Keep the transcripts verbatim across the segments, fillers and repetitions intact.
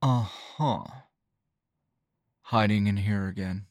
Uh-huh. Hiding in here again.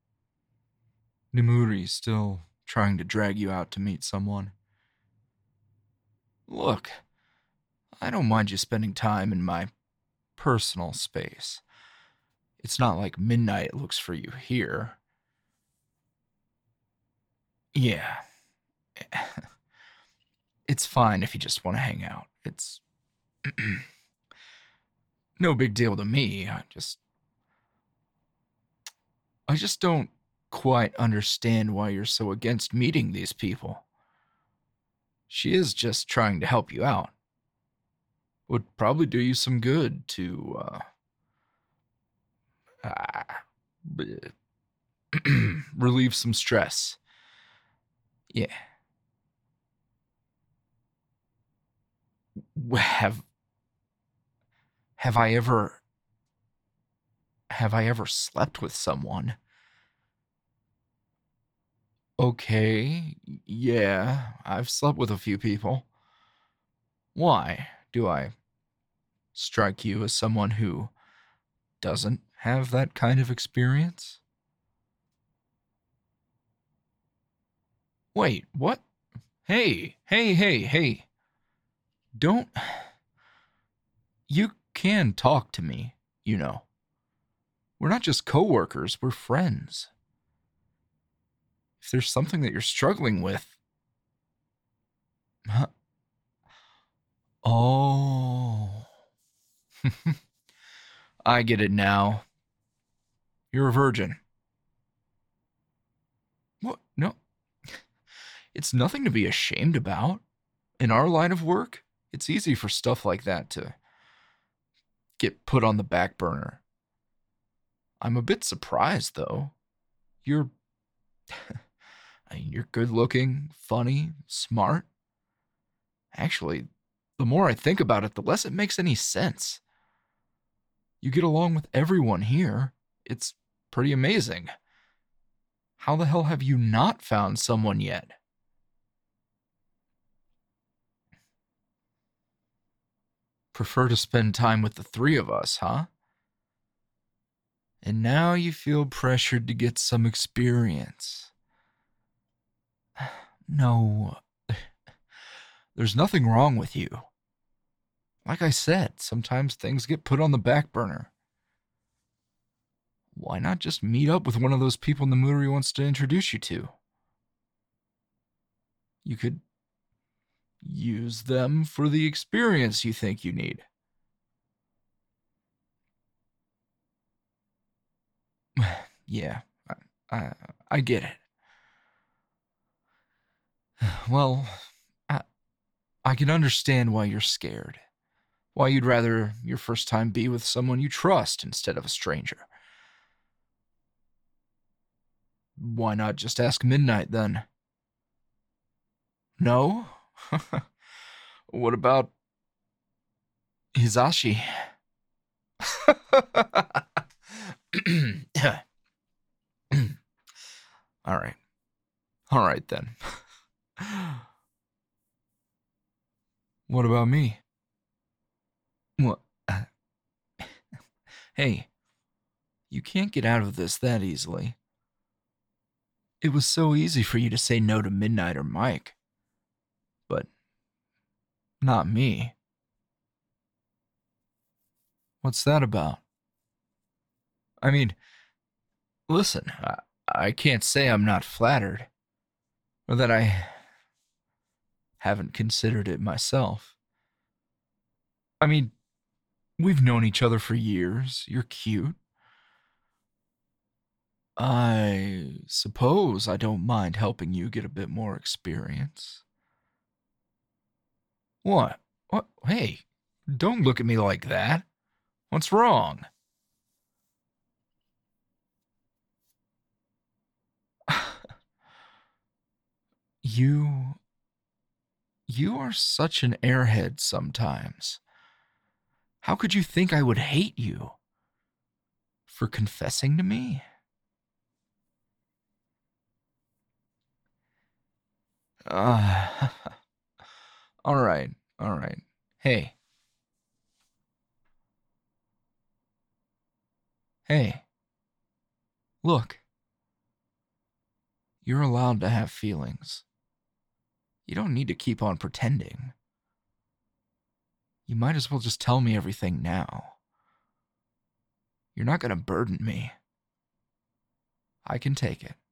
Nimuri still trying to drag you out to meet someone. Look, I don't mind you spending time in my personal space. It's not like midnight looks for you here. Yeah. It's fine if you just want to hang out. It's no big deal to me. I just I just don't quite understand why you're so against meeting these people. She is just trying to help you out. Would probably do you some good to uh, ah, relieve some stress. Yeah. Have have I ever have I ever slept with someone? Okay. Yeah, I've slept with a few people. Why? Do I strike you as someone who doesn't have that kind of experience? Wait, what? Hey, hey, hey, hey. Don't. You can talk to me, you know. We're not just coworkers, we're friends. If there's something that you're struggling with. Huh? Oh. I get it now. You're a virgin. What? No. It's nothing to be ashamed about. In our line of work, it's easy for stuff like that to get put on the back burner. I'm a bit surprised, though. You're. I mean, you're good looking, funny, smart. Actually, the more I think about it, the less it makes any sense. You get along with everyone here. It's pretty amazing. How the hell have you not found someone yet? Prefer to spend time with the three of us, huh? And now you feel pressured to get some experience. No, there's nothing wrong with you. Like I said, sometimes things get put on the back burner. Why not just meet up with one of those people Namuri wants to introduce you to? You could use them for the experience you think you need. Yeah, I, I, I get it. Well, I, I can understand why you're scared. Why you'd rather your first time be with someone you trust instead of a stranger. Why not just ask Midnight then? No? What about Hizashi? All right. All right then. What about me? What? Hey, you can't get out of this that easily. It was so easy for you to say no to Midnight or Mike. But not me. What's that about? I mean, listen, I, I can't say I'm not flattered, or that I haven't considered it myself. I mean, we've known each other for years. You're cute. I suppose I don't mind helping you get a bit more experience. What? What? Hey, don't look at me like that. What's wrong? you. You are such an airhead sometimes. How could you think I would hate you? For confessing to me? Uh, all right, all right. Hey, Hey, look. You're allowed to have feelings. You don't need to keep on pretending. You might as well just tell me everything now. You're not going to burden me. I can take it.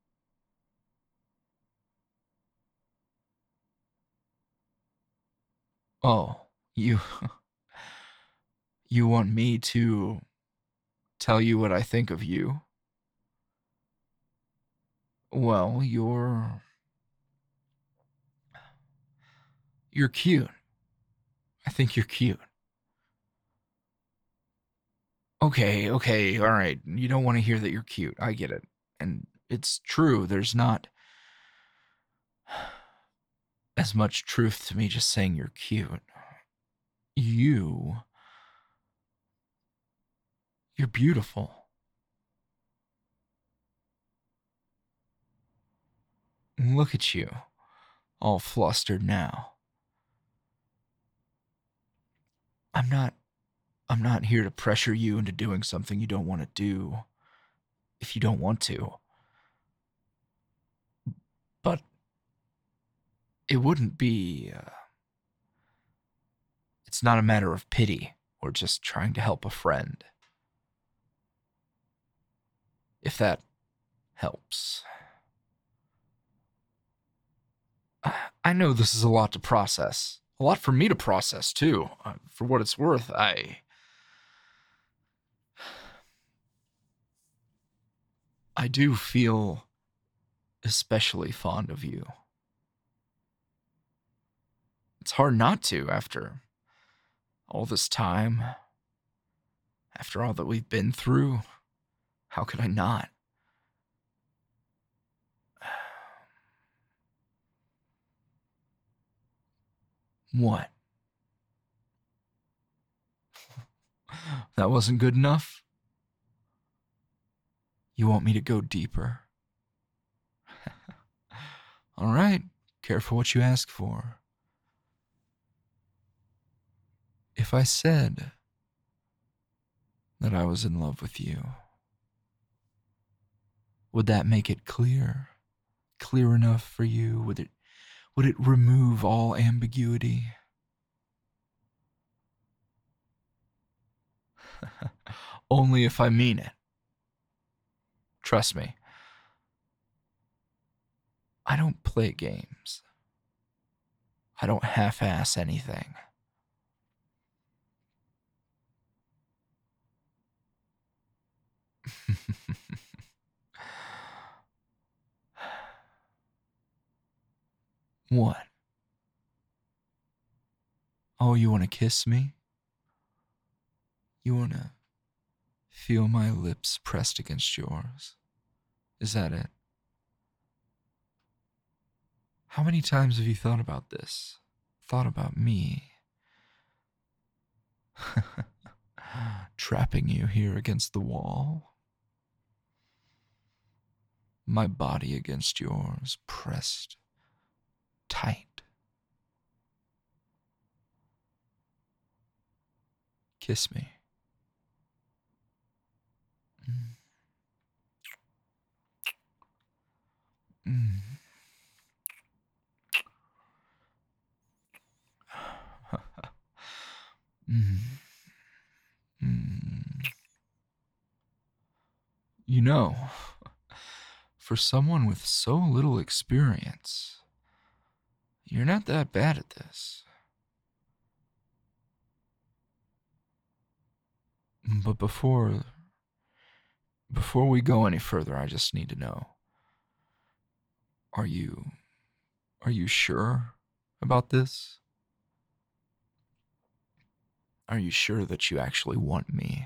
Oh, you... you want me to tell you what I think of you? Well, you're... You're cute. I think you're cute. Okay, okay, all right. You don't want to hear that you're cute. I get it. And it's true. There's not as much truth to me just saying you're cute. You... You're beautiful. Look at you, all flustered now. I'm not... I'm not here to pressure you into doing something you don't want to do, if you don't want to. But it wouldn't be... Uh, it's not a matter of pity or just trying to help a friend. If that helps. I know this is a lot to process. A lot for me to process, too. Uh, for what it's worth, I... I do feel especially fond of you. It's hard not to after all this time. After all that we've been through. How could I not? What? That wasn't good enough? You want me to go deeper? All right, careful what you ask for. If I said that I was in love with you, would that make it clear? Clear enough for you? Would it, would it remove all ambiguity? Only if I mean it. Trust me. I don't play games. I don't half-ass anything. What? Oh, you want to kiss me? You want to feel my lips pressed against yours? Is that it? How many times have you thought about this? Thought about me? Trapping you here against the wall? My body against yours, pressed tight. Kiss me. Mm. Mm. mm. Mm. You know, for someone with so little experience, you're not that bad at this. But before before we go any further, I just need to know. Are you are you sure about this? Are you sure that you actually want me?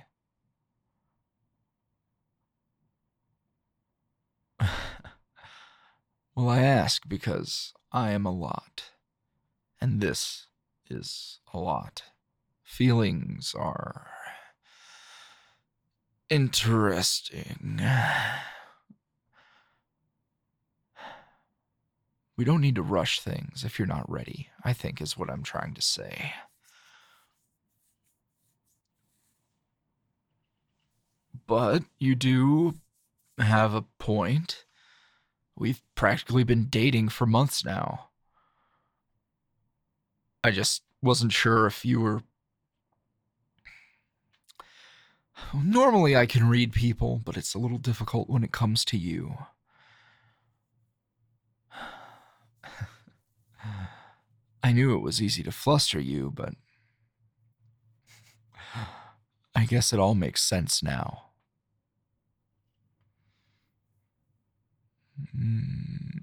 Well, I ask because I am a lot. And this is a lot. Feelings are interesting. We don't need to rush things if you're not ready, I think is what I'm trying to say. but you do have a point. We've practically been dating for months now. I just wasn't sure if you were... Normally I can read people, but it's a little difficult when it comes to you. I knew it was easy to fluster you, but I guess it all makes sense now. Mm.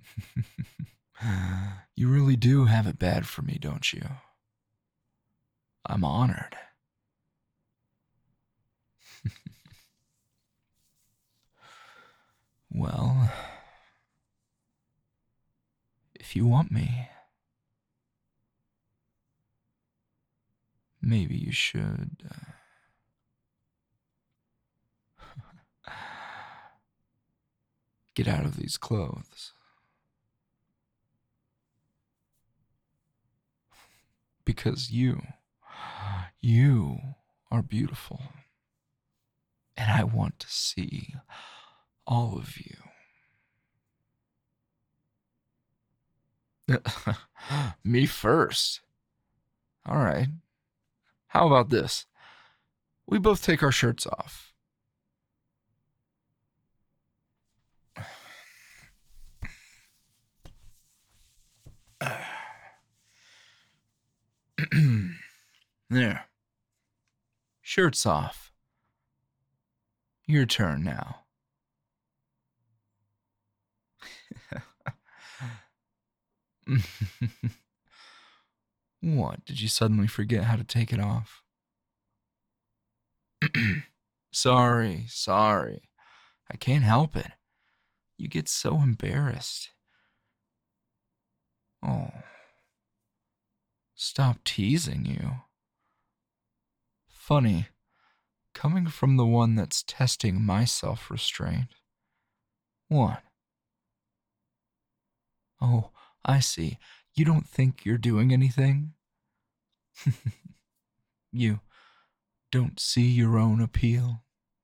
You really do have it bad for me, don't you? I'm honored. Well, if you want me, maybe you should... Uh, get out of these clothes. Because you, you are beautiful. And I want to see all of you. Me first. All right. How about this? We both take our shirts off. There. Shirts off. Your turn now. What? Did you suddenly forget how to take it off? Sorry, sorry. I can't help it. You get so embarrassed. Oh. Stop teasing you. Funny, coming from the one that's testing my self-restraint. What? Oh, I see. You don't think you're doing anything? You don't see your own appeal?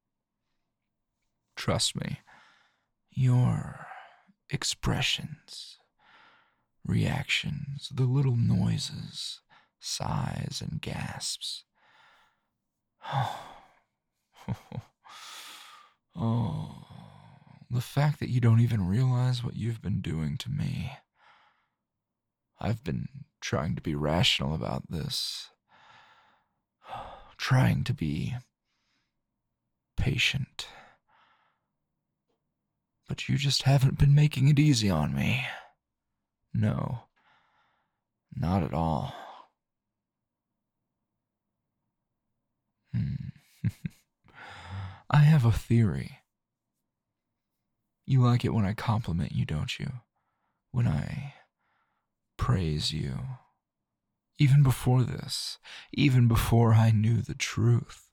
Trust me, your expressions, reactions, the little noises, sighs and gasps. Oh, the fact that you don't even realize what you've been doing to me. I've been trying to be rational about this. Trying to be patient. But you just haven't been making it easy on me. No, not at all. Hmm. I have a theory. You like it when I compliment you, don't you? When I praise you. Even before this, even before I knew the truth.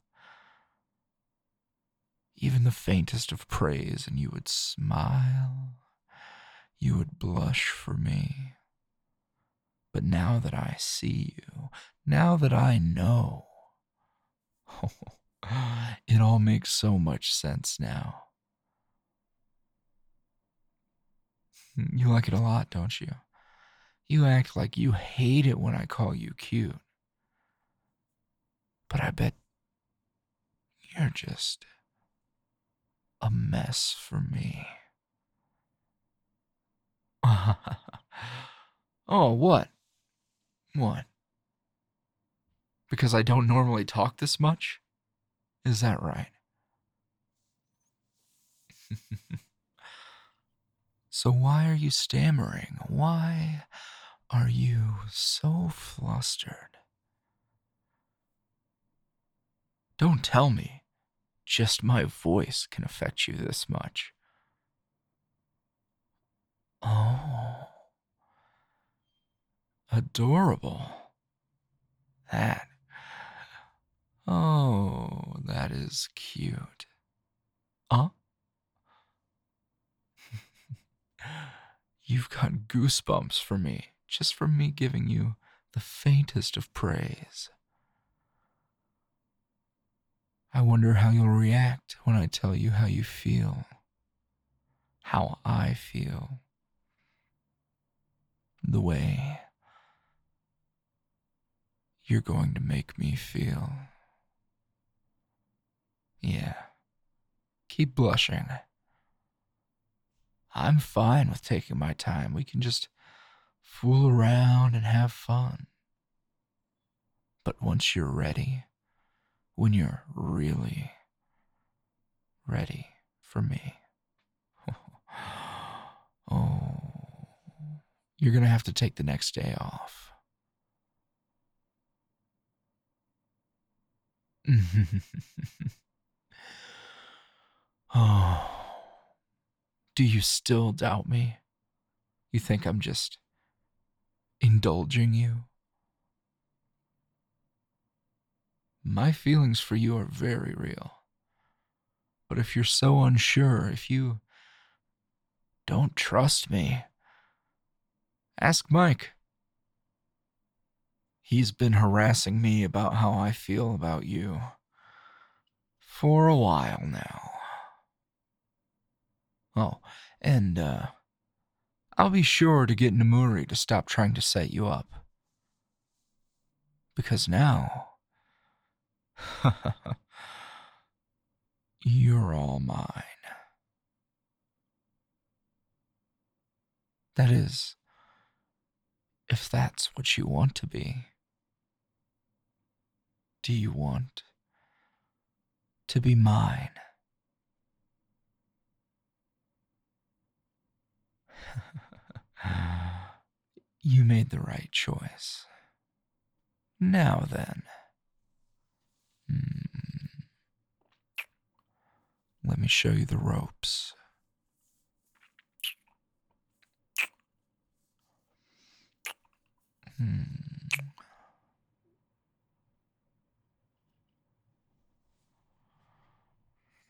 Even the faintest of praise, and you would smile. You would blush for me. But now that I see you, now that I know, it all makes so much sense now. You like it a lot, don't you? You act like you hate it when I call you cute. But I bet you're just a mess for me. Oh, what? What? Because I don't normally talk this much? Is that right? So why are you stammering? Why are you so flustered? Don't tell me just my voice can affect you this much. Oh, adorable. That. Oh, that is cute. Huh? You've got goosebumps for me, just from me giving you the faintest of praise. I wonder how you'll react when I tell you how you feel. How I feel. The way you're going to make me feel. Yeah. Keep blushing. I'm fine with taking my time. We can just fool around and have fun. But once you're ready, when you're really ready for me, oh, you're going to have to take the next day off. Oh, do you still doubt me? You think I'm just indulging you? My feelings for you are very real. But if you're so unsure, if you don't trust me, ask Mike. He's been harassing me about how I feel about you for a while now. Oh, and, uh, I'll be sure to get Namuri to stop trying to set you up. Because now, you're all mine. That is, if that's what you want to be. Do you want to be mine? You made the right choice. Now then, hmm, let me show you the ropes.